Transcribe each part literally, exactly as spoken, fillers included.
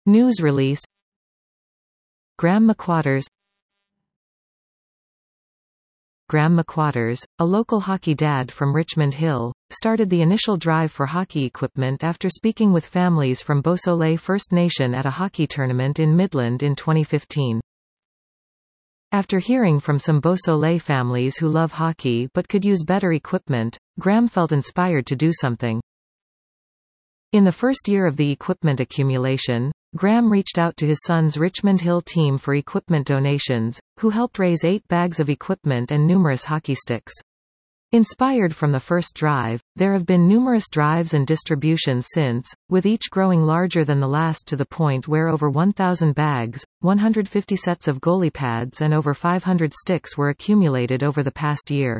News release. Graham McWatters. Graham McWatters, a local hockey dad from Richmond Hill, started the initial drive for hockey equipment after speaking with families from Beausoleil First Nation at a hockey tournament in Midland in twenty fifteen. After hearing from some Beausoleil families who love hockey but could use better equipment, Graham felt inspired to do something. In the first year of the equipment accumulation, Graham reached out to his son's Richmond Hill team for equipment donations, who helped raise eight bags of equipment and numerous hockey sticks. Inspired from the first drive, there have been numerous drives and distributions since, with each growing larger than the last to the point where over one thousand bags, one hundred fifty sets of goalie pads and over five hundred sticks were accumulated over the past year.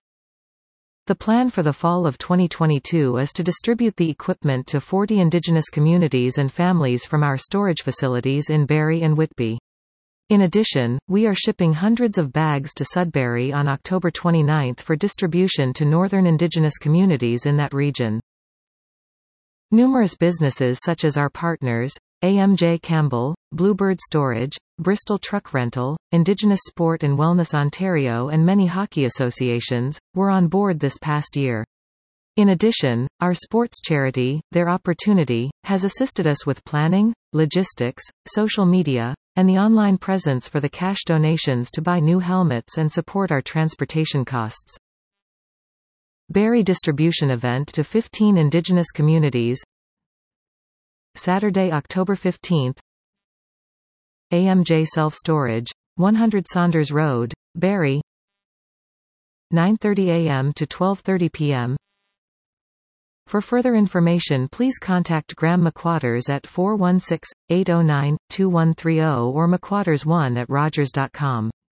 The plan for the fall of twenty twenty-two is to distribute the equipment to forty Indigenous communities and families from our storage facilities in Barrie and Whitby. In addition, we are shipping hundreds of bags to Sudbury on October twenty-ninth for distribution to northern Indigenous communities in that region. Numerous businesses such as our partners, A M J Campbell, Bluebird Storage, Bristol Truck Rental, Indigenous Sport and Wellness Ontario and many hockey associations, were on board this past year. In addition, our sports charity, Their Opportunity, has assisted us with planning, logistics, social media, and the online presence for the cash donations to buy new helmets and support our transportation costs. Barrie distribution event to fifteen Indigenous communities. Saturday, October fifteenth. A M J Self-Storage, one hundred Saunders Road, Barrie. nine thirty a m to twelve thirty p m For further information, please contact Graham McWatters at four one six, eight zero nine, two one three zero or McWatters one at rogers dot com.